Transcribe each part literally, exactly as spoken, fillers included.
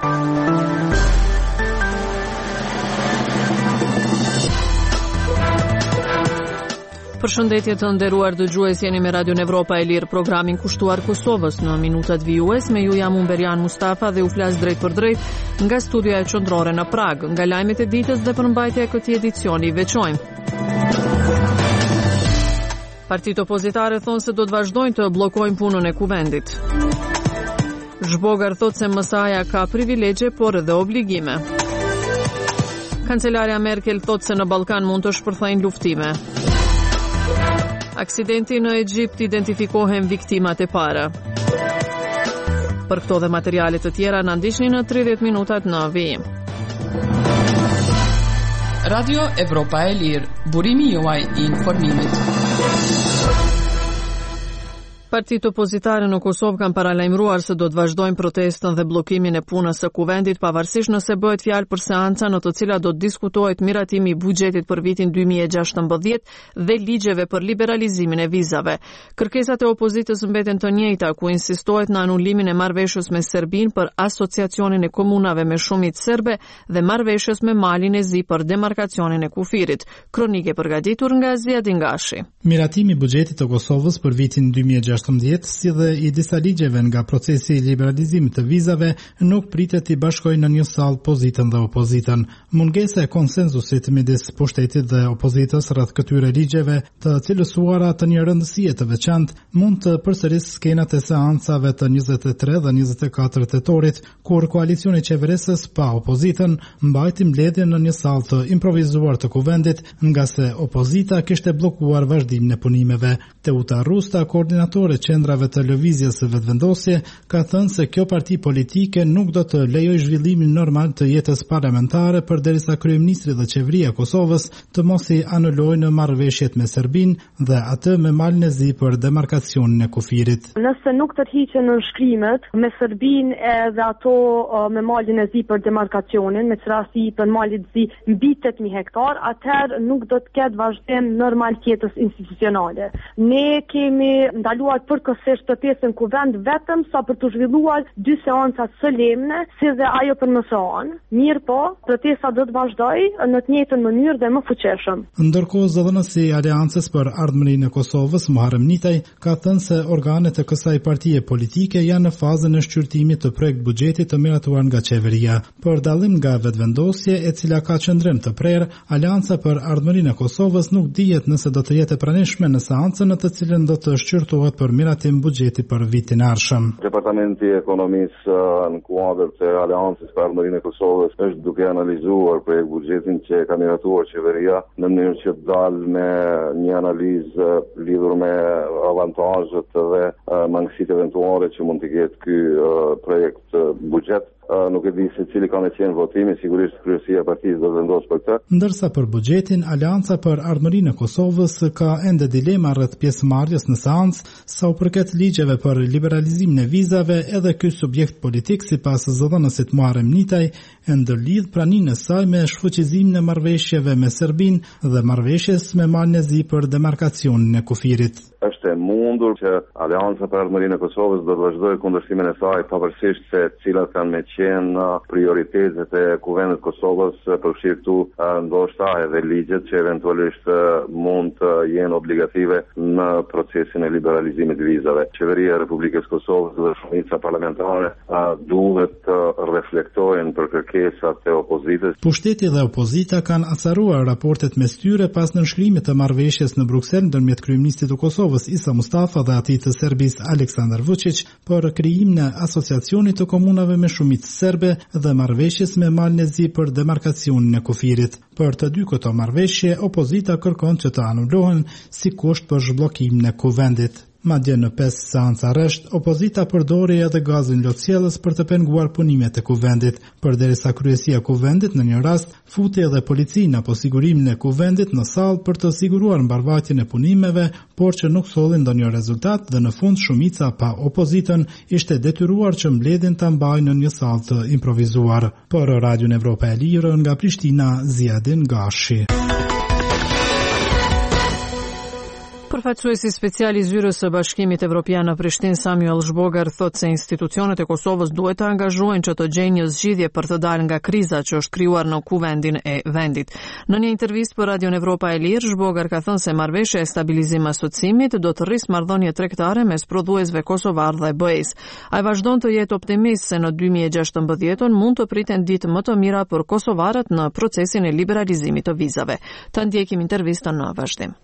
Përshëndetje të nderuar dëgjues, jeni me Radio Evropa e Lirë, programin kushtuar Kosovës në minutat vijues. Me ju jam Umberian Mustafa dhe u flas drejt për drejt nga studioja e qendrore në Prag. Nga lajmet e ditës dhe përmbajtja e këtij edicioni veçojmë. Partitë opozitare thonë se do të vazhdojnë të bllokojnë punën e kuvendit. Zhbogar thotë se M S A-ja ka privilegje por edhe obligime. Kancelarja Merkel thotë se në Ballkan mund të shpërthejnë luftime. Aksidenti në Egjipt, identifikohen viktimat e para. Për këto dhe materialet të tjera na ndiqni në tridhjetë minutat në vijim. Radio Evropa e Lirë, burimi juaj i informimit. Partitë opozitare në Kosovë kanë paralajmëruar se do të vazhdojnë protestën dhe bllokimin e punës së kuvendit, pavarësisht nëse bëhet fjalë për seanca në të cilat do të diskutohet miratimi i buxhetit për vitin dy mijë e gjashtëmbëdhjetë dhe ligjeve për liberalizimin e vizave. Kërkesat e opozitës mbeten të njëjta, ku insistohet në anulimin e marrëveshjes me Serbinë për asociacionin e komunave me shumicë serbe dhe marrëveshjes me Malin e Zi për demarkacionin e kufirit. Kronike përgatitur nga Ziadin Gashi. Miratimi i buxhetit të Kosovës për vitin dy mijë e gjashtëmbëdhjetë si dhe i disa ligjeve nga procesi i liberalizimit të vizave nuk pritet i bashkojnë në një sallë pozitën dhe opozitën. Mungesa e konsenzusit midis pushtetit dhe opozitës rreth këtyre ligjeve, të cilësuara të një rëndësie të veçantë, mund të përsërisë skenat e seancave të njëzet e tre dhe njëzet e katër tetorit, kur koalicioni qeverisës pa opozitën mbajti mbledhjen në një sallë të improvizuar të kuvendit, nga se opozita kishte bllokuar vazhdimin e punimeve. Teuta Rusta, koordinatore qendrave të lëvizjes së vetëvendosje, ka thënë se kjo parti politike nuk do të lejojë zhvillimin normal të jetës parlamentare përderisa kryeministri dhe qeveria e Kosovës të mos i anulojnë marrëveshjet me Serbinë dhe atë me Malin e Zi për demarkacionin e kufirit. Nëse nuk tërhiqen nënshkrimet me Serbinë edhe ato me Malin e Zi për demarkacionin, me rasti për Malin e Zi mbi tetëqind mijë hektar, atëherë nuk do të ketë vazhdim normal tjetës institucionale. Ne kemi ndaluar përkohësisht të pjesën kuvend vetëm sa për të zhvilluar dy seanca solemne, si dhe ajo për M S A-n. Mirë po, protesta do të vazhdojë në të njëjtën mënyrë dhe më fuqishëm. Ndërkohë, zëdhënësi i Aleancës për Ardhmërinë e Kosovës, Muharrem Nitaj, ka thënë se organet e kësaj partie politike janë në fazën e shqyrtimit të projekt buxhetit të miratuar nga qeveria. Për dallim nga vetvendosje e cila ka qëndrim të prerë, Aleanca për Ardhmërinë e Kosovës nuk dihet nëse do të jetë e pranishme në seancën në të cilën do të shqyrtohet për miratim buxheti për vitin e ardhshëm. Departamenti i Ekonomisë në kuadër të Aleancës për Ardhmërinë e Kosovës është duke analizuar projekt buxhetin që ka miratuar qeveria në mënyrë që të dalë me një analizë lidhur me avantazhet dhe mangësitë eventuale që mund të ketë ky projekt buxhet. Nuk e di se cili ka me qenë votimi, sigurisht kryesia e partisë do të vendosë për këtë. Ndërsa për buxhetin, Aleanca për Ardhmërinë e Kosovës ka ende dilema rreth pjesëmarrjes në seancë, sa u përket ligjeve për liberalizimin e vizave, edhe ky subjekt politik sipas zëdhënësit Muharrem Nitaj e ndërlidh praninë e saj me shfuqizimin e marrëveshjeve me Serbinë dhe marrëveshjes me Malin e Zi për demarkacionin e kufirit. Është e mundur që Aleanca për Ardhmërinë e Kosovës do të vazhdojë kundërshtimin e saj pavarësisht se cilat kanë me qenë prioritetet e kuvendit Kosovës, përfshirë këtu ndoshta edhe ligjet që eventualisht mund të jenë obligative në procesin e liberalizimit të vizave. Qeveria e Republikës Kosovës dhe shumica parlamentare duhet të reflektojnë për kërkesat e opozitës. Pushteti dhe opozita kanë acaruar raportet mes tyre pas nënshkrimit të marrëveshjes në Bruksel ndërmjet kryeministit të Kosovës Isa Mustafa dhe atij të Serbisë Aleksandar Vučić për krijimin e asociacionit të komunave me shumicë serbe dhe marrëveshjes me Malin e Zi për demarkacionin e kufirit. Për të dy këto marrëveshje, opozita kërkon që të anulohen si kusht për zhbllokimin e kuvendit. Madje në pesë seanca rresht, opozita përdori edhe gazin lotësjellës për të penguar punimet e kuvendit, përderisa kryesia e kuvendit në një rast futi edhe policinë apo sigurimin e kuvendit në sallë për të siguruar mbarvajtjen e punimeve, por që nuk solli ndonjë rezultat dhe në fund shumica pa opozitën ishte detyruar që mbledhjen ta mbajnë në një sallë të improvizuar. Për Radio Evropa e Lirë nga Prishtina, Ziadin Gashi. Për Përfaqësuesi special i zyrës së Bashkimit Evropian në Prishtinë Samuel Zhbogar thotë se institucionet e Kosovës duhet të angazhohen që të gjejnë një zgjidhje për të dalë nga kriza që është krijuar në kuvendin e vendit. Në një intervistë për Radion Evropa e Lirë, Zhbogar ka thënë se marrëveshja e stabilizim asociimit do të rrisë marrëdhënie tregtare mes prodhuesve kosovar dhe B E-s. Ai vazhdon të jetë optimist se në dy mijë e gjashtëmbëdhjetë mund të priten ditë më të mira për kosovarët në procesin e liberalizimit të vizave. Ta ndjekim intervistën në vazhdim.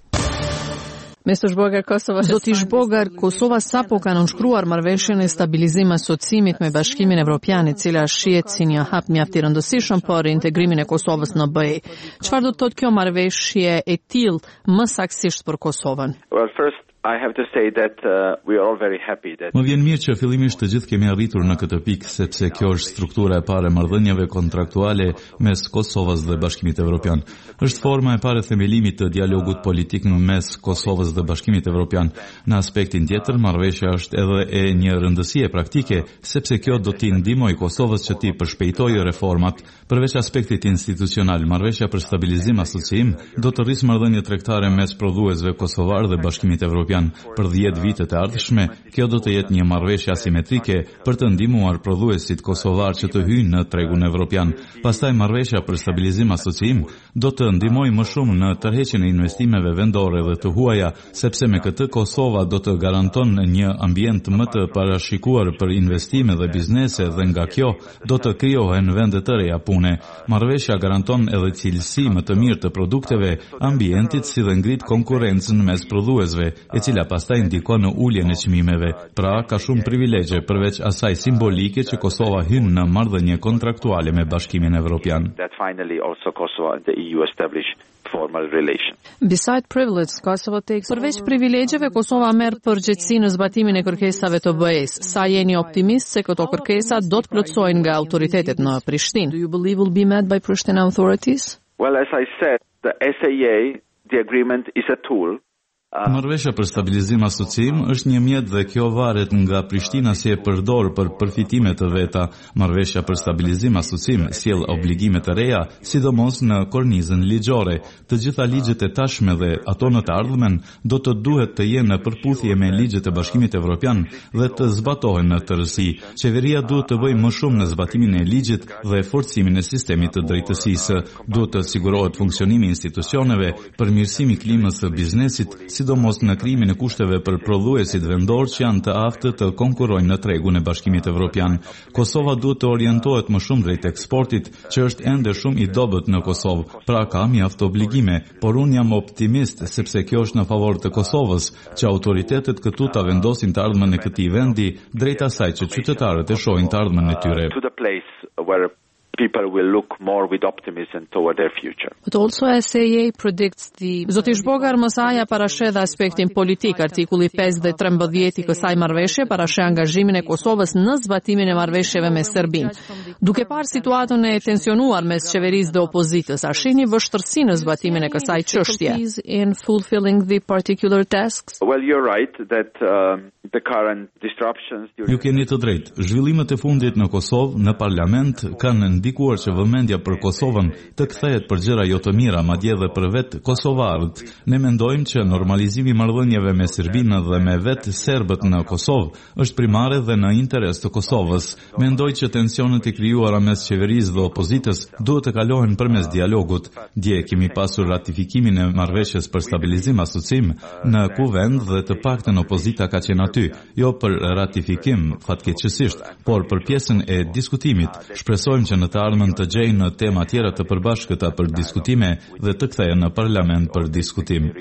mister Zhbogar, Kosova. Zoti Zhbogar, Kosova sapo ka nënshkruar marrëveshjen e stabilizim asociimit me Bashkimin Evropian, e cila shihet si një hap mjaft i rëndësishëm për integrimin e Kosovës në B E. Çfarë do të thotë kjo marrëveshje e tillë më saktësisht për Kosovën? Well, first I have to say that uh, we are all very happy that Më vjen mirë që fillimisht të gjithë kemi arritur në këtë pikë, sepse kjo është struktura e parë e marrëdhënieve kontraktuale mes Kosovës dhe Bashkimit Evropian. Është forma e parë e themelimit të dialogut politik mes Kosovës dhe Bashkimit Evropian. Në aspektin tjetër, marrëveshja është edhe e një rëndësie praktike, sepse kjo do t'i ndihmojë Kosovës që t'i përshpejtojë reformat. Përveç aspektit institucional, marrëveshja për stabilizim asociim do të rrisë marrëdhënie tregtare mes prodhuesve kosovar dhe Bashkimit Evropian. Për dhjetë vitet e ardhshme, kjo do të jetë një marrëveshje asimetrike për të ndihmuar prodhuesit kosovar që të hyjnë në tregun evropian. Pastaj marrëveshja për stabilizim asociim do të ndihmojë më shumë në tërheqjen e investimeve vendore dhe të huaja, sepse me këtë Kosova do të garanton një ambient më të parashikuar për investime dhe biznese dhe nga kjo do të krijohen vende të reja pune. Marrëveshja garanton edhe cilësi më të mirë të produkteve, ambientit si dhe ngrit konkurrencën mes prodhuesve, e cila pastaj ndikon në uljen e çmimeve. Pra, ka shumë privilegje përveç asaj simbolike që Kosova hyn në marrëdhënie kontraktuale me Bashkimin Evropian. That finally also Kosovo and the E U established formal relation. Beside privilege, Kosovo takes Përveç privilegjeve, Kosova merr përgjegjësi në zbatimin e kërkesave të B E-s. Sa jeni optimist se këto kërkesa do të plotësohen nga autoritetet në Prishtinë? Do you believe will be met by Pristina authorities? Well, as I said, the S A A, the agreement is a tool. Marrëveshja për stabilizim asociim është një mjet dhe kjo varet nga Prishtina si e përdor për përfitime të veta. Marrëveshja për stabilizim asociim sjell obligime të reja, sidomos në kornizën ligjore. Të gjitha ligjet e tashme dhe ato në të ardhmen do të duhet të jenë në përputhje me ligjet e Bashkimit Evropian dhe të zbatohen në tërësi. Qeveria duhet të bëjë më shumë në zbatimin e ligjit dhe forcimin e sistemit të drejtësisë. Duhet të sigurohet funksionimi i institucioneve, përmirësimi i klimës së biznesit, sidomos në krijimin e kushteve për prodhuesit vendor që janë të aftë të konkurrojnë në tregun e Bashkimit Evropian. Kosova duhet të orientohet më shumë drejt eksportit, që është ende shumë i dobët në Kosovë, pra ka mjaft obligime, por unë jam optimist sepse kjo është në favor të Kosovës, që autoritetet këtu ta vendosin të ardhmen e këtij vendi drejt asaj që qytetarët e shohin të ardhmen e tyre. To the place where people will look more with optimism toward their future. But also S A A predicts the Zoti Zhbogar mësaja parasheh dhe aspektin politik. Artikulli pesë dhe trembëdhjetë i kësaj marrëveshje parasheh angazhimin e Kosovës në zbatimin e marrëveshjeve me Serbinë. Duke parë situatën e tensionuar mes qeverisë dhe opozitës, a shihni vështirësi në zbatimin e kësaj çështje? In fulfilling the particular tasks? Well, you're right that uh, the current disruptions Ju keni të drejtë. Zhvillimet e fundit në Kosovë, në parlament, kanë ndikuar që vëmendja për Kosovën të kthehet për gjëra jo të mira, madje edhe për vetë kosovarët. Ne mendojmë që normalizimi i marrëdhënieve me Serbinë dhe me vetë serbët në Kosovë është primare dhe në interes të Kosovës. Mendoj që tensionet e krijuara mes qeverisë dhe opozitës duhet të kalohen përmes dialogut. Dje kemi pasur ratifikimin e marrëveshjes për stabilizim asociim në kuvend dhe të paktën opozita ka qenë aty, jo për ratifikim fatkeqësisht, por për pjesën e diskutimit. Shpresojmë që në të ardhmen të gjejnë tema tjera të përbashkëta për diskutime dhe të kthehen në parlament për diskutim.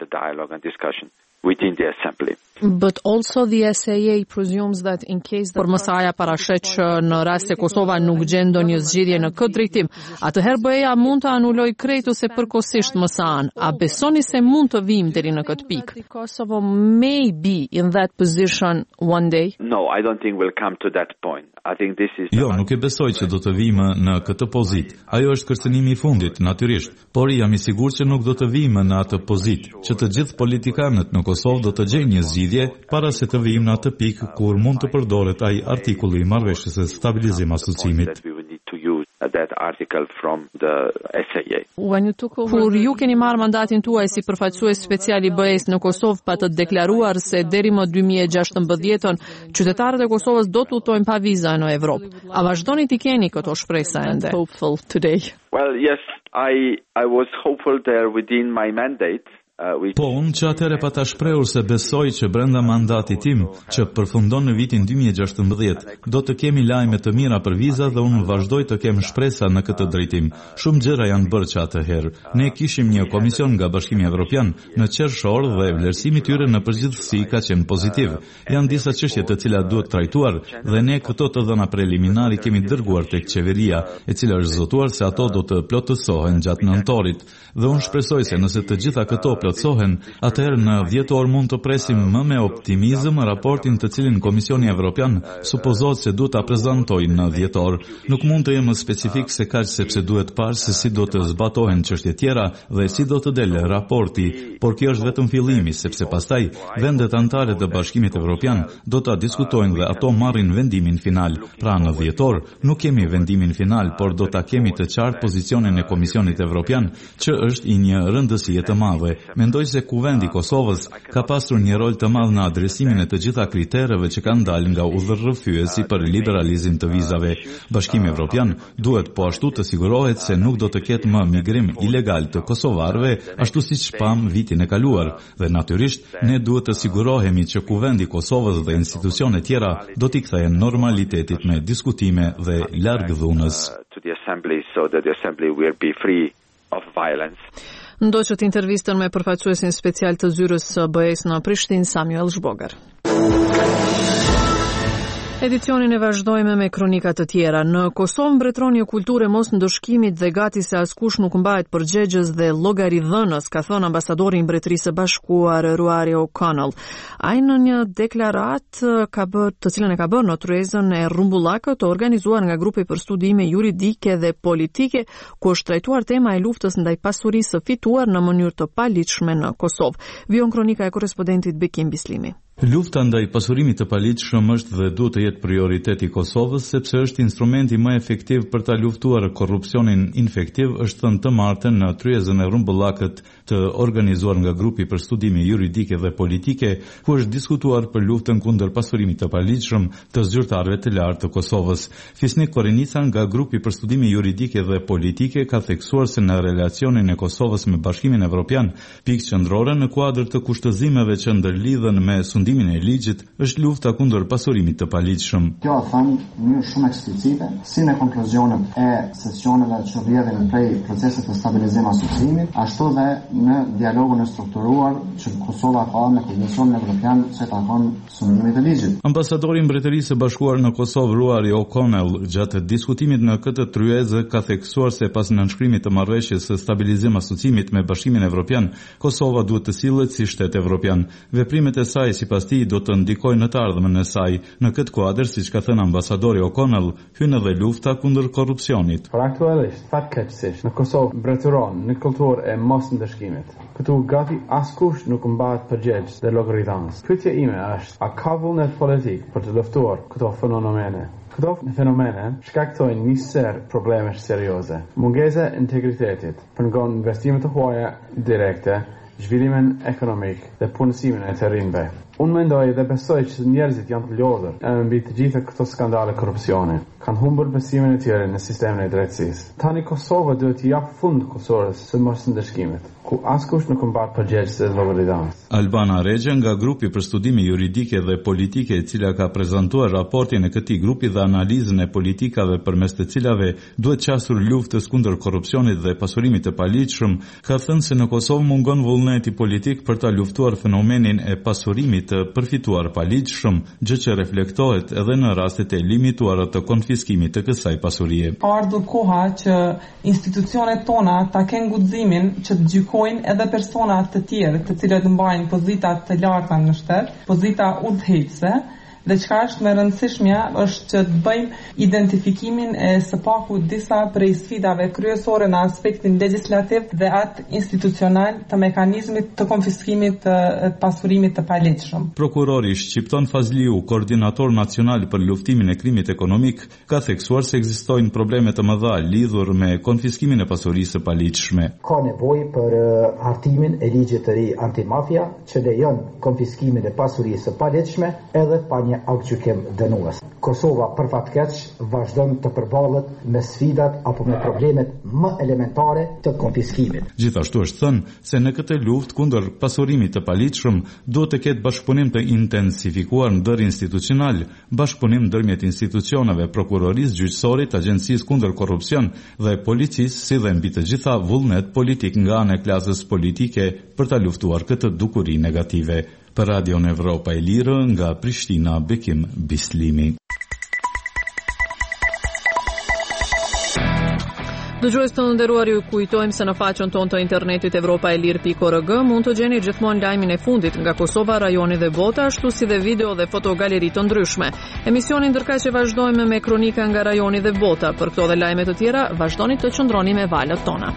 Within the assembly. But also the S A A presumes that in case Por mësaja parashet që në rast se Kosova nuk gjen ndonjë zgjidhje në këtë drejtim, atëherë B E-ja mund të anulojë krejt ose përkohësisht mësajan. A besoni se mund të vijmë deri në këtë pikë? Kosovo may be in that position one day? No, I don't think we'll come to that point. I think this is Jo, nuk e besoj që do të vijmë në këtë pozitë. Ajo është kërcënimi i fundit, natyrisht, por jam i sigurt që nuk do të vijmë në atë pozitë, që të gjithë politikanët në Kosovë do të gjejnë një zgjidhje para se të vijmë në atë pikë kur mund të përdoret ai artikulli i marrëveshjes së stabilizim asociimit. that article from the S A A. Kur ju keni marrë mandatin tuaj si përfaqësues special i B E-s në Kosovë pa të deklaruar se deri më dy mijë e gjashtëmbëdhjetë qytetarët e Kosovës do të udhtojnë pa viza në Evropë. A vazhdoni t'i keni këto shpresa ende? Well, yes, I I was hopeful there within my mandate. Uh, we... Po, unë që atëre pa ta shprehur se besoj që brenda mandatit tim, që përfundon në vitin dy mijë e gjashtëmbëdhjetë, do të kemi lajme të mira për viza dhe unë vazhdoj të kem shpresa në këtë drejtim. Shumë gjëra janë bërë që atëherë. Ne kishim një komision nga Bashkimi Evropian në qershor dhe vlerësimi tyre në përgjithësi ka qenë pozitiv. Janë disa çështje të cilat duhet trajtuar dhe ne këto të dhëna preliminari kemi dërguar tek qeveria, e cila është zotuar se ato do të plotësohen gjatë nëntorit. Dhe unë shpresoj se nëse të gjitha këto plotësohen, atëherë në dhjetor mund të presim më me optimizëm raportin të cilin Komisioni Evropian supozohet se duhet ta prezantojë në dhjetor. Nuk mund të jem më specifik se kaq sepse duhet parë se si do të zbatohen çështje tjera dhe si do të delë raporti, por kjo është vetëm fillimi, sepse pastaj vendet anëtare të Bashkimit Evropian do ta diskutojnë dhe ato marrin vendimin final. Pra në dhjetor nuk kemi vendimin final, por do ta kemi të qartë pozicionin e Komisionit Evropian, që është i një rëndësie të madhe. Mendoj se Kuvendi i Kosovës ka pasur një rol të madh në adresimin e të gjitha kritereve që kanë dalë nga udhërrëfyesi për liberalizim të vizave. Bashkimi Evropian duhet po ashtu të sigurohet se nuk do të ketë më migrim ilegal të kosovarëve, ashtu siç pam vitin e kaluar, dhe natyrisht ne duhet të sigurohemi që Kuvendi i Kosovës dhe institucionet tjera do t'i kthejnë normalitetit me diskutime dhe larg dhunës. To the assembly so that the assembly will be free of violence. Ndoqët intervistën me përfaqësuesin special të zyrës së B E-s në Prishtinë, Samuel Zhbogar. Edicionin e vazhdojmë me kronika të tjera. Në Kosovë mbretëroni e kulture mos ndoshkimit dhe gati se askush nuk mbahet përgjegjës dhe llogaridhënës, ka thënë ambasadori i Mbretërisë së Bashkuar Ruari O'Connell. Ai në një deklaratë ka bërë, të cilën e ka bërë në tryezën e rrumbullakët të organizuar nga grupi për studime juridike dhe politike, ku është trajtuar tema e luftës ndaj pasurisë së fituar në mënyrë të paligjshme në Kosovë. Vijon kronika e korrespondentit Bekim Bislimi. Lufta ndaj pasurimit të paligjshëm është dhe duhet të jetë prioritet i Kosovës, sepse është instrumenti më efektiv për ta luftuar korrupsionin infektiv, është thënë të martën në tryezën e rrumbullakët të organizuar nga grupi për studime juridike dhe politike, ku është diskutuar për luftën kundër pasurimit të paligjshëm të zyrtarëve të lartë të Kosovës. Fisnik Korenica nga grupi për studime juridike dhe politike ka theksuar se në relacionin e Kosovës me Bashkimin Evropian, pikë qendrore në kuadër të kushtëzimeve që ndërlidhen me sundimin e ligjit është lufta kundër pasurimit të paligjshëm. Kjo thënë në mënyrë shumë eksplicite, si në konkluzionet e sesioneve që rrjedhin prej procesit të stabilizimit asociimit, ashtu dhe në dialogun e strukturuar që Kosova ka me Komisionin Evropian që takon sundimit të ligjit. Ambasadori i Mbretërisë së Bashkuar në Kosovë Ruari O'Connell gjatë diskutimit në këtë tryezë ka theksuar se pas nënshkrimit të marrëveshjes së stabilizim asociimit me Bashkimin Evropian, Kosova duhet të sillet si shtet evropian. Veprimet e saj sipas tij do të ndikojnë në të ardhmen e saj. Në këtë kuadër, siç ka thënë ambasadori O'Connell, hyn edhe lufta kundër korrupsionit. Por aktualisht, fatkeqësisht, në Kosovë mbretëron në kulturë e mos ndëshkimit. Këtu gati askush nuk mbahet përgjegjës dhe llogaridhënës. Pyetja ime është, a ka vullnet politik për të luftuar këto fenomene? Këto fenomene shkaktojnë një ser problemesh serioze. Mungesa e integritetit pengon investimet të huaja direkte, zhvillimin ekonomik dhe punësimin e të rinjve. Unë mendoj dhe besoj që njerëzit janë të lodhur e mbi të gjitha këto skandale korrupsioni. Kanë humbur besimin e tyre në sistemin e drejtësisë. Tani Kosova duhet t'i jap fund Kosovës së mos ndëshkimit, ku askush nuk mbahet përgjegjës së llogaridhënës. Albana Regja nga grupi për studime juridike dhe politike, e cila ka prezantuar raportin e këtij grupi dhe analizën e politikave përmes të cilave duhet qasur luftës kundër korrupsionit dhe pasurimit të paligjshëm, ka thënë se në Kosovë mungon vullneti politik për ta luftuar fenomenin e pasurimit të përfituar paligjshëm, gjë që reflektohet edhe në rastet e limituara të konfiskimit të kësaj pasurie. Ka ardhur koha që institucionet tona ta kenë guximin që të gjykojnë edhe persona të tjerë, të cilët mbajnë pozita të larta në shtet, pozita udhëheqëse, Dhe çka është më rëndësishmja është që të bëjmë identifikimin e së paku disa prej sfidave kryesore në aspektin legjislativ dhe atë institucional të mekanizmit të konfiskimit të pasurimit të palegjshëm. Prokurori Shqipton Fazliu, koordinator nacional për luftimin e krimit ekonomik, ka theksuar se ekzistojnë probleme të mëdha lidhur me konfiskimin e pasurisë së palegjshme. Ka nevojë për hartimin e ligjit të ri antimafia që lejon konfiskimin e pasurisë së palegjshme edhe pa një aktgjykim dënues. Kosova për fatkeq vazhdon të përballet me sfidat apo me problemet më elementare të konfiskimit. Gjithashtu është thënë se në këtë luftë kundër pasurimit të palegjshëm duhet të ketë bashkëpunim të intensifikuar ndër institucional, bashkëpunim ndërmjet institucioneve, prokurorisë, gjyqësorit, agjencisë kundër korrupsion dhe policisë, si dhe mbi të gjitha vullnet politik nga ana e klasës politike për ta luftuar këtë dukuri negative. Për Radio Evropa e Lirë nga Prishtina, Bekim Bislimi. Dëgjues të nderuar, ju kujtojmë se në faqen tonë të internetit evropa e lirë pikë org mund të gjeni gjithmonë lajmin e fundit nga Kosova, rajoni dhe bota, ashtu si dhe video dhe fotogaleri të ndryshme. Emisionin ndërkaq që vazhdojmë me kronika nga rajoni dhe bota. Për këto dhe lajme të tjera, vazhdoni të qëndroni me valët tona.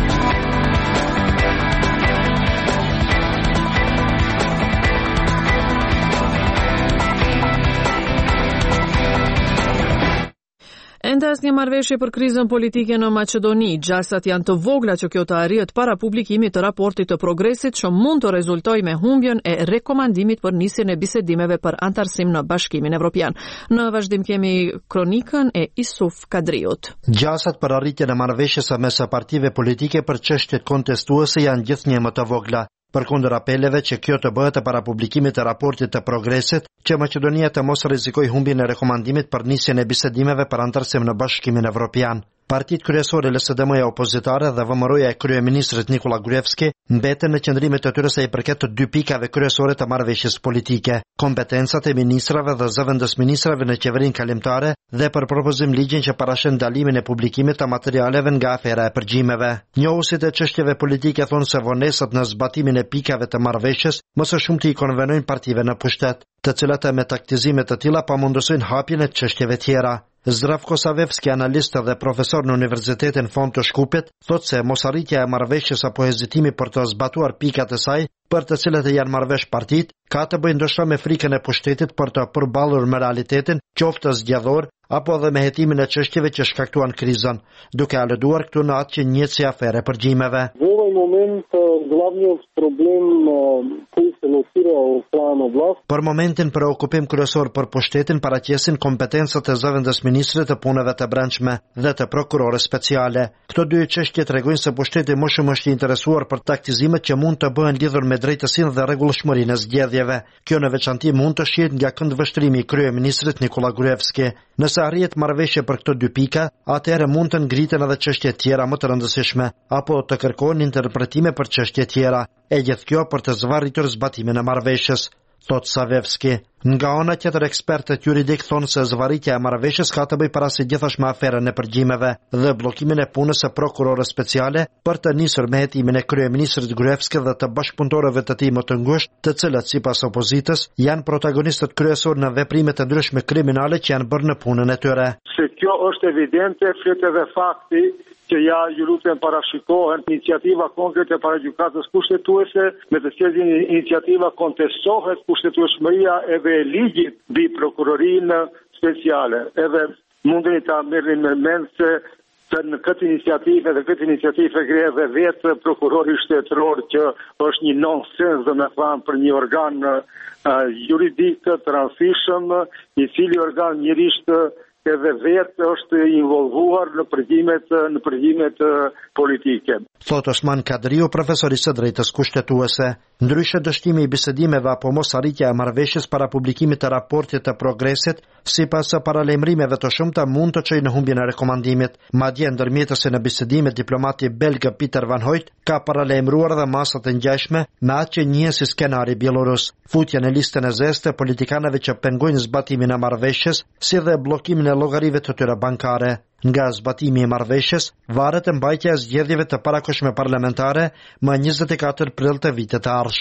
Ende asnjë marrëveshje për krizën politike në Maqedoni, gjasat janë të vogla që kjo të arrihet para publikimit të raportit të progresit që mund të rezultojë me humbjen e rekomandimit për nisjen e bisedimeve për antarësim në Bashkimin Evropian. Në vazhdim kemi kronikën e Isuf Kadriut. Gjasat për arritjen e marrëveshjes së mes partive politike për çështjet kontestuese janë gjithnjë më të vogla. Përkundër apeleve që kjo të bëhet para publikimit të raportit të progresit, që Maqedonia të mos rrezikojë humbjen e rekomandimit për nisjen e bisedimeve për antarësim në Bashkimin Evropian. Partitë kryesore L S D M-ja opozitare dhe V M R-ja e kryeministrit Nikola Gruevski mbeten në qëndrimet e tyre sa i përket të dy pikave kryesore të marrëveshjes politike: kompetencat e ministrave dhe zëvendës ministrave në qeverinë kalimtare dhe për propozim ligjin që parashën ndalimin e publikimit të materialeve nga afera e përgjimeve. Njohusit e çështjeve politike thonë se vonesat në zbatimin e pikave të marrëveshjes më së shumti i konvenojnë partive në pushtet, të cilat me taktizime të tilla pamundosojnë hapjen e çështjeve tjera. Zdravko Savevski, analist dhe profesor në Universitetin Fond të Shkupit, thotë se mosarritja e marrëveshjes apo hezitimi për të zbatuar pikat e saj, për të cilat e janë marrëvesh partitë, ka të bëjë ndoshta me frikën e pushtetit për të përballur me realitetin, qoftë zgjedhor apo edhe me hetimin e çështjeve që shkaktuan krizën, duke aluduar këtu në atë që njihet si afere përgjimeve. В ovaj moment главният проблем koji se locira u stranu vlast. Për momentin preokupim kryesor për pushtetin paraqesin kompetencat e zëvendës ministrit të punëve të brendshme dhe të prokurores speciale. Këto dy çështje tregojnë se pushteti më shumë është i interesuar për taktizimet që mund të bëhen lidhur me drejtësinë dhe rregullshmërinë e zgjedhjeve. Kjo në veçanti mund të shihet nga këndvështrimi i kryeministrit Nikola Gruevski. Nëse arrihet marrëveshje për këto dy pika, atëherë mund të ngriten edhe çështje tjera më të rëndësishme, apo të kërkohen interpretime për çështje tjera, e gjithë kjo për të zvarritur zbatimin e marrëveshjes, thot Savevski. Nga ana tjetër, ekspertët juridik thonë se zvarritja e marrëveshjes ka të bëjë parasysh gjithashtu me aferën e përgjimeve dhe bllokimin e punës së prokurores speciale për të nisur me hetimin e kryeministrit Gruevski dhe të bashkëpunëtorëve të tij më të ngushtë, të cilët sipas opozitës janë protagonistët kryesorë në veprimet e ndryshme kriminale që janë bërë në punën e tyre. Se kjo është evidente, flet edhe fakti që ja ju lutem parashikohen iniciativa konkrete para gjykatës kushtetuese, me të cilën iniciativa kontestohet kushtetueshmëria edhe e ligjit mbi prokurorinë speciale. Edhe mundeni ta merrni në mend se në këtë iniciativë dhe këtë iniciativë e gre edhe vetë prokurori shtetëror që është një nonsens, dhe me thamë, për një organ uh, juridik të rëndësishëm, i cili organ njërisht edhe vetë është involvuar në përgjimet në përgjimet politike. Thot Osman Kadriu, profesor i së drejtës kushtetuese. Ndryshe, dështimi i bisedimeve apo mos arritja e marrëveshjes para publikimit të raportit të progresit, sipas paralajmërimeve të shumta, mund të çojë në humbjen e rekomandimit. Madje ndërmjetësi në bisedimet, diplomati belg Pieter van Hoyt ka paralajmëruar dhe masat e ngjashme me atë që njihet si skenari bielorus, futjen në listën e zezë të politikanëve që pengojnë zbatimin e marrëveshjes, si dhe bllokimin e llogarive të tyre bankare. Nga zbatimi i marrëveshjes varet mbajtja e zgjedhjeve të parakohshme parlamentare më njëzet e katër prill të vitit të ardhshëm.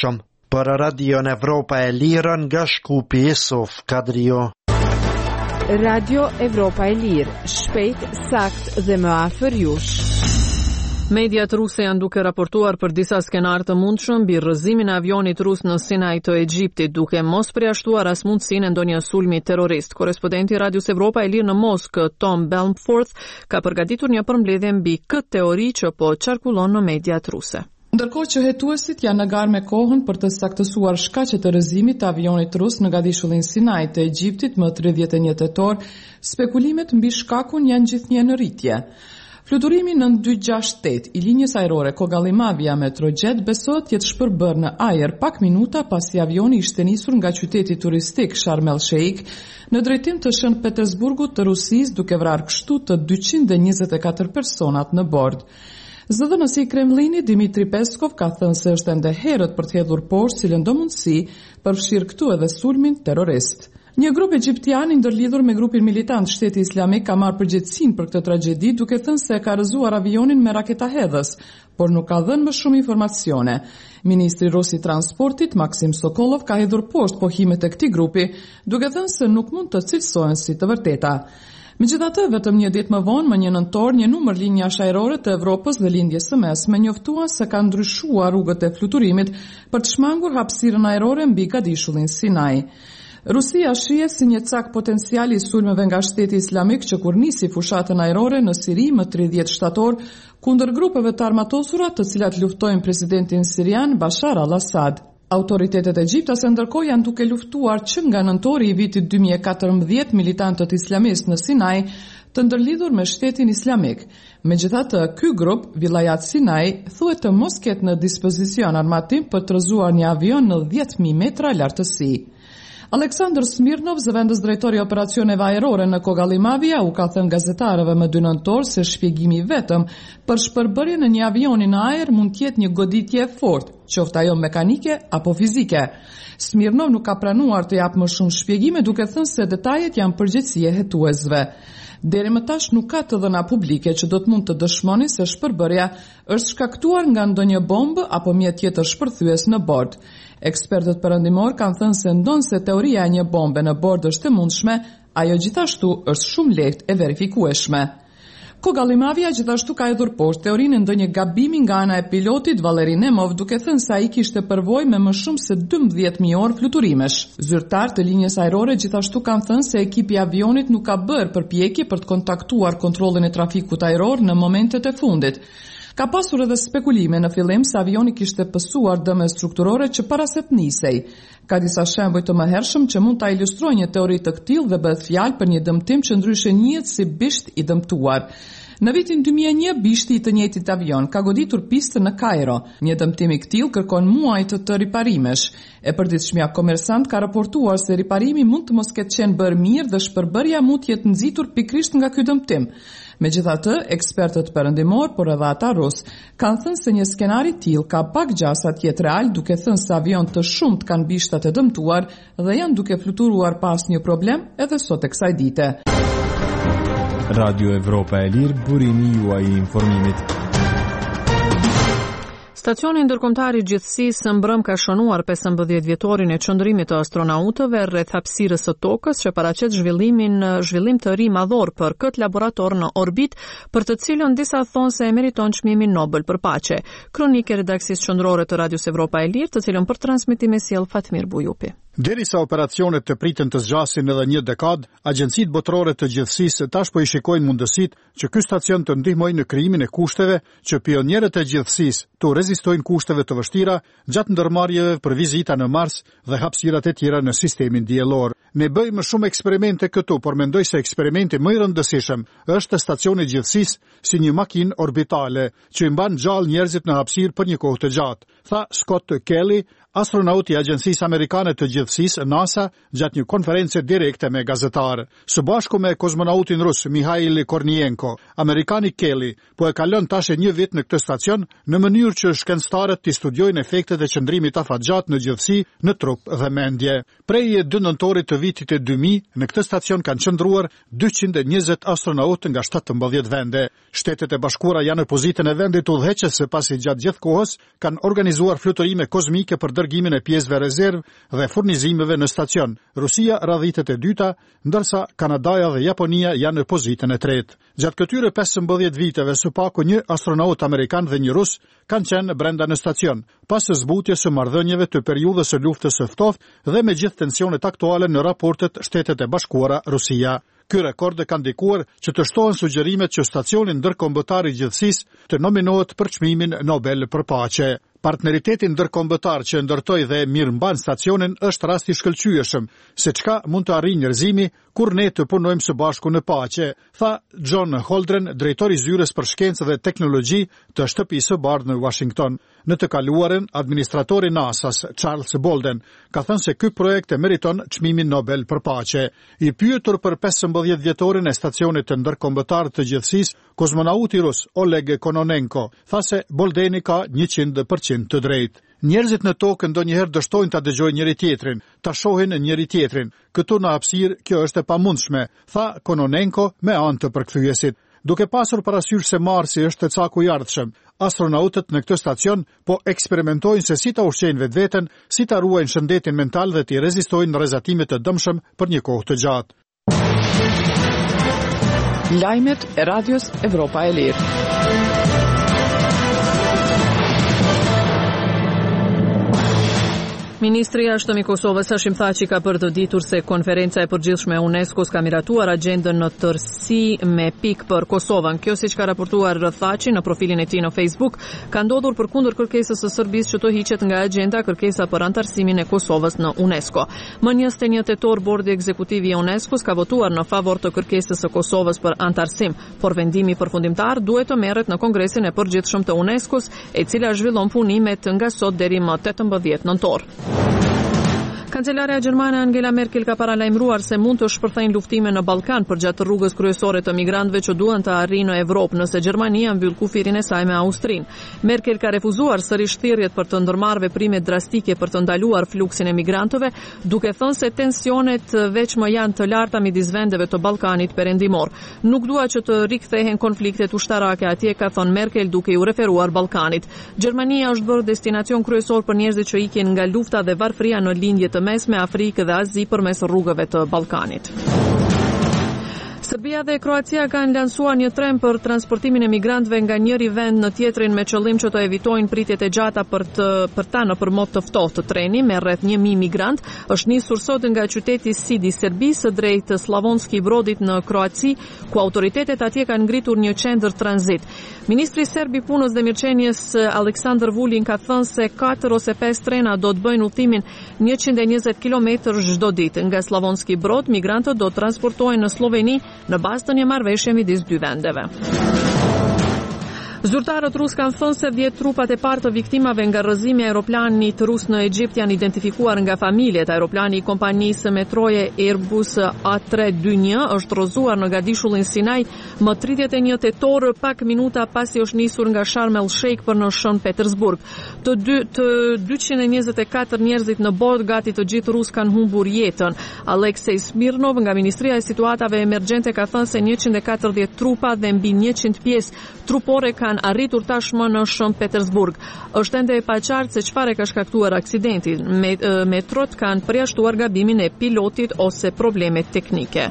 Për Radio Evropa e Lirë nga Shkupi Yusuf Kadrio. Radio Evropa e Lirë, shpejt, sakt dhe më afër jush. Mediat ruse janë duke raportuar për disa skenar të mundshëm mbi rrëzimin e avionit rus në Sinaj të Egjiptit, duke mos përjashtuar as mundësinë e ndonjë sulmi terrorist. Korrespondenti Radios Evropa e Lirë në Moskë, Tom Belmforth, ka përgatitur një përmbledhje mbi këtë teori që po qarkullon në mediat ruse. Ndërkohë që hetuesit janë në garë me kohën për të saktësuar shkaqet e rrëzimit të avionit rus në gadishullin Sinaj të Egjiptit më tridhjetë e një tetor, spekulimet mbi shkakun janë gjithnjë në rritje. Fluturimi në dy gjashtë tetë i linjës ajrore Kogallimavia Metrojet besohet jetë shpërbër në ajër pak minuta pasi avioni ishte nisur nga qyteti turistik Sharm el Sheikh në drejtim të Shën Petersburgut të Rusisë, duke vrarë kështu të dyqind e njëzet e katër personat në bord. Zëdhënësi i Kremlinit Dmitri Peskov ka thënë se është ende herët për të hedhur poshtë cilën do mundësi përfshirë këtu edhe sulmin terrorist. Një grup egjiptian i ndërlidhur me grupin militant Shteti Islamik ka marrë përgjegjësinë për këtë tragjedi, duke thënë se ka rrëzuar avionin me raketa hedhës, por nuk ka dhënë më shumë informacione. Ministri rus i transportit Maksim Sokolov ka hedhur poshtë pohimet e këtij grupi, duke thënë se nuk mund të cilësohen si të vërteta. Megjithatë, vetëm një ditë më vonë, më një nëntor, një numër linjash ajrore të Evropës dhe lindjes së mesme njoftuan se kanë ndryshuar rrugët e fluturimit për të shmangur hapësirën ajrore mbi gadishullin Sinaj. Rusia shije si një cak potenciali i sulmeve nga Shteti Islamik që kur nisi fushatën ajrore në Siri më tridhjetë shtator kundër grupeve të armatosura të cilat luftojnë presidentin sirian Bashar al-Assad. Autoritetet egjiptase ndërkohë janë duke luftuar që nga nëntori i vitit dy mijë e katërmbëdhjetë militantët islamist në Sinaj të ndërlidhur me Shtetin Islamik. Megjithatë, ky grup, Villayat Sinaj, thuhet të mos ketë në dispozicion armatim për të rrëzuar një avion në dhjetë mijë metra lartësi. Aleksandr Smirnov, zëvendës drejtori i operacioneve ajrore në Kogallimavia, u ka thënë gazetarëve më dy nëntor se shpjegimi vetëm për shpërbërjen e një avioni në ajër mund të jetë një goditje e fortë, qoftë ajo mekanike apo fizike. Smirnov nuk ka pranuar të japë më shumë shpjegime, duke thënë se detajet janë përgjegjësi e hetuesve. Deri më tash nuk ka të dhëna publike që do të mund të dëshmoni se shpërbërja është shkaktuar nga ndonjë bombë apo mjet tjetër shpërthyes në bord. Ekspertët perëndimor kanë thënë se ndonse teoria e një bombe në bord është e mundshme, ajo gjithashtu është shumë lehtë e verifikueshme. Kogallimavia gjithashtu ka hedhur poshtë teorinë e ndonjë gabimi nga ana e pilotit Valery Nemov, duke thënë se ai kishte përvojë me më shumë se dymbëdhjetë mijë orë fluturimesh. Zyrtarët të linjës ajrore gjithashtu kanë thënë se ekipi i avionit nuk ka bërë përpjekje për të kontaktuar kontrollin e trafikut ajror në momentet e fundit. Ka pasur edhe spekulime në fillim se avioni kishte pësuar dëme strukturore që para se të nisej. Ka disa shembuj të mëhershëm që mund ta ilustrojnë një teori të tillë dhe bëhet fjalë për një dëmtim që ndryshe njihet si bisht i dëmtuar. Në vitin dy mijë e një, bishti i të njëjtit avion ka goditur pistën në Kairo. Një dëmtim i këtillë kërkon muaj të të riparimesh. E përditshmja Komersant ka raportuar se riparimi mund të mos ketë qenë bërë mirë dhe shpërbërja mund të jetë nxitur pikërisht nga ky dëmtim. Megjithatë, ekspertët perëndimor, por edhe ata rus, kanë thënë se një skenar i tillë ka pak gjasa të jetë real, duke thënë se avion të shumt kanë bishtat e dëmtuar dhe janë duke fluturuar pas një problem edhe sot e kësaj dite. Radio Evropa e Lirë, burimi juaj i informimit. Stacioni ndërkombëtar i gjithësisë së mbrëm ka shënuar pesëmbëdhjetë vjetorin e çndrimit të astronautëve rreth hapësirës së tokës që paraqet zhvillimin zhvillim të ri madhor për këtë laborator në orbit, për të cilën disa thonë se e meriton çmimin Nobel për paqe. Kronikë e redaksisë qendrore të Radios Evropa e Lirë, të cilën për transmetim e sjell Fatmir Bujupi. Derisa operacionet të pritën të zgjasin edhe një dekad, agjencitë botërore të gjithësisë tash po i shikojnë mundësitë që ky stacion të ndihmojë në krijimin e kushteve që pionierët e gjithësisë të rezistojnë kushteve të vështira gjatë ndërmarrjeve për vizita në Mars dhe hapësirat e tjera në sistemin diellor. Ne bëjmë shumë eksperimente këtu, por mendoj se eksperimenti më i rëndësishëm është stacioni i gjithësisë si një makinë orbitale që i mban gjallë njerëzit në hapësirë për një kohë të gjatë, tha Scott Kelly, astronaut i Agjencisë Amerikane të Gjithësisë NASA, gjatë një konferencë direkte me gazetarë. Së bashku me kozmonautin rus Mikhail Kornienko, Amerikani Kelly po e kalon tash një vit në këtë stacion në mënyrë që shkencëtarët të studiojnë efektet e qëndrimit afatgjat në gjithësi, në trup dhe mendje. Prej dy nëntorit të vitit e dy mijë, në këtë stacion kanë qëndruar dyqind e njëzet astronautë nga shtatëmbëdhjetë vende. Shtetet e Bashkuara janë në pozitën e vendit udhëheqës se pasi gjatë gjithë kohës kanë organizuar fluturime kozmike për dërgimin e pjesëve rezervë dhe furnizimeve në stacion. Rusia radhitet e dyta, ndërsa Kanadaja dhe Japonia janë në pozitën e tretë. Gjatë këtyre pesëmbëdhjetë viteve, së paku një astronaut amerikan dhe një rus kanë qenë brenda në stacion, pas zbutjes së marrëdhënieve të periudhës së luftës së ftohtë dhe me gjithë tensionet aktuale në raportet Shtetet e Bashkuara Rusia. Ky rekord ka ndikuar që të shtohen sugjerimet që stacioni ndërkombëtar i gjithësisë të nominohet për çmimin Nobel për paqe. Partneriteti ndërkombëtar që ndërtoi dhe mirëmban stacionin është rast i shkëlqyeshëm, se çka mund të arrijë njerëzimi kur ne të punojmë së bashku në paqe, tha John Holdren, drejtori i zyrës për shkencë dhe teknologji të shtëpisë së bardhë në Washington. Në të kaluarën, administratori NASA-s, Charles Bolden, ka thënë se ky projekt e meriton çmimin Nobel për paqe. I pyetur për pesëmbëdhjetë vjetorin e stacionit të ndërkombëtar të gjithësisë, kozmonauti rus Oleg Kononenko tha se Boldeni ka njëqind përqind të drejtë. Njerëzit në tokë ndonjëherë dështojnë ta dëgjojnë njëri tjetrin, ta shohin njëri tjetrin. Këtu në hapësirë kjo është e pamundshme, tha Kononenko me anë të përkthyesit. Duke pasur parasysh se Marsi është caku i ardhshëm, astronautët në këtë stacion po eksperimentojnë se si ta ushqejnë vetveten, si ta ruajnë shëndetin mental dhe t'i rezistojnë rrezatimet të dëmshëm për një kohë të gjatë. Lajmet e Radios Evropa e Lirë. Ministri i jashtëm i Kosovës Hashim Thaçi ka përdoditur se konferenca e përgjithshme e UNESCO-s ka miratuar agjendën në tërësi me pikë për Kosovën. Kjo, siç ka raportuar Thaçi në profilin e tij në Facebook, ka ndodhur përkundër kërkesës së Serbisë që të hiqet nga agjenda kërkesa për antarësimin e Kosovës në UNESCO. Më njëzet e një tetor bordi ekzekutiv i UNESCO-s ka votuar në favor të kërkesës së Kosovës për antarësim, por vendimi përfundimtar duhet të merret në Kongresin e Përgjithshëm të UNESCO-s, e cila zhvillon punimet nga sot deri më tetëmbëdhjetë nëntor. Kancelaria gjermane Angela Merkel ka paralajmëruar se mund të shpërthejnë luftime në Ballkan përgjatë rrugës kryesore të migrantëve që duan të arrijnë në Evropë nëse Gjermania mbyll kufirin e saj me Austrinë. Merkel ka refuzuar sërish thirrjet për të ndërmarrë veprime drastike për të ndaluar fluksin e migrantëve, duke thënë se tensionet veç më janë të larta midis vendeve të Ballkanit perëndimor. Nuk dua që të rikthehen konfliktet ushtarake atje, ka thënë Merkel duke u referuar Ballkanit. Gjermania është bërë destinacion kryesor për njerëzit që ikin nga lufta dhe varfëria në lindje të mesme Afrikë dhe Azi përmes rrugëve të Ballkanit. Serbia dhe Kroacia kanë lansuar një tren për transportimin e migrantëve nga njëri vend në tjetrin me qëllim që të evitojnë pritjet e gjata për të për ta në përmot të ftohtë. Treni me rreth një mijë migrant është nisur sot nga qyteti Sidi i Serbisë drejt Slavonski Brodit në Kroaci, ku autoritetet atje kanë ngritur një qendër tranzit. Ministri serb i punës dhe mirëqenies Aleksandar Vulin ka thënë se katër ose pesë trena do të bëjnë udhëtimin njëqind e njëzet kilometër çdo ditë. Nga Slavonski Brod, migrantët do të transportohen në Sloveni në bazë të një marrëveshje midis dy vendeve. Zyrtarët rus kanë thënë se dhjetë trupat e parë të viktimave nga rrëzimi i aeroplanit rus në Egjipt janë identifikuar nga familjet. Aeroplani i kompanisë metroje Airbus A tre dy një është rrëzuar në Gadishullin Sinai më tridhjetë e një tetor, pak minuta pasi është nisur nga Sharm el Sheikh për në Shën Petersburg. Të, dy, të dyqind e njëzet e katër njerëzit në bord, gati të gjithë rus kanë humbur jetën. Aleksej Smirnov nga Ministria e Situatave Emergjente ka thënë se njëqind e katërdhjetë trupa dhe mbi njëqind pjesë trupore kanë arritur tashmë në Shën Petersburg. Është ende e paqartë se çfarë ka shkaktuar aksidentin. Metrot kanë përjashtuar gabimin e pilotit ose probleme teknike.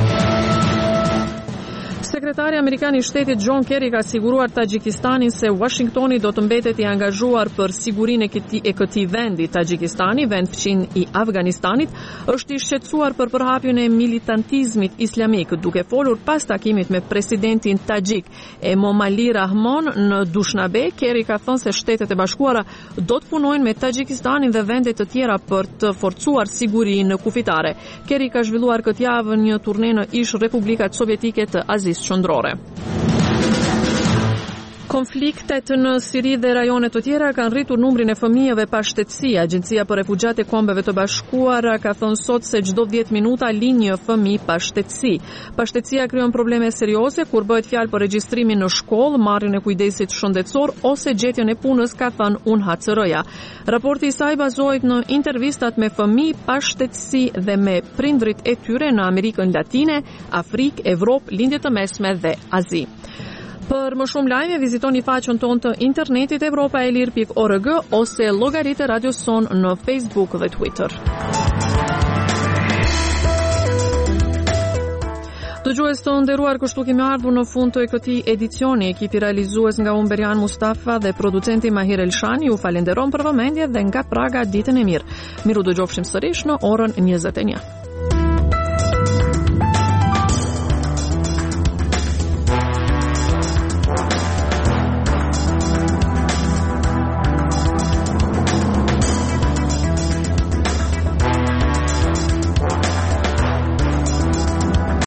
Sekretari amerikan i shtetit John Kerry ka siguruar Tagjikistanin se Washingtoni do të mbetet i angazhuar për sigurinë e këtij e këtij vendi. Tagjikistani, vend fqin i Afganistanit, është i shqetësuar për përhapjen e militantizmit islamik, duke folur pas takimit me presidentin tagjik Emomali Rahmon në Dushanbe. Kerry ka thënë se Shtetet e Bashkuara do të punojnë me Tagjikistanin dhe vende të tjera për të forcuar sigurinë kufitare. Kerry ka zhvilluar këtë javë një turne në ish Republikat Sovjetike të Azisë Qendrore. Konfliktet në Siri dhe rajone të tjera kanë rritur numrin e fëmijëve pa shtetësi. Agjencia për Refugjat e Kombeve të Bashkuara ka thënë sot se çdo dhjetë minuta lin një fëmijë pa shtetësi. Pashtetësia krijon probleme serioze kur bëhet fjalë për regjistrimin në shkollë, marrjen e kujdesit shëndetësor ose gjetjen e punës, ka thënë U N H C R-ja. Raporti i saj bazohet në intervistat me fëmijë pa shtetësi dhe me prindrit e tyre në Amerikën Latine, Afrikë, Evropë, Lindje të Mesme dhe Azi. Për më shumë lajme, vizitoni faqen tonë të internetit evropaelir pikë org ose llogaritë e Radios Son në Facebook dhe Twitter. Dëgjues të nderuar, kështu kemi ardhur në fund të këtij edicioni. Ekipi realizues nga unë Berian Mustafa dhe producenti Mahir Elshani ju falenderon për vëmendje dhe nga Praga ditën e mirë. Miru dëgjofshim sërish në orën njëzet e një.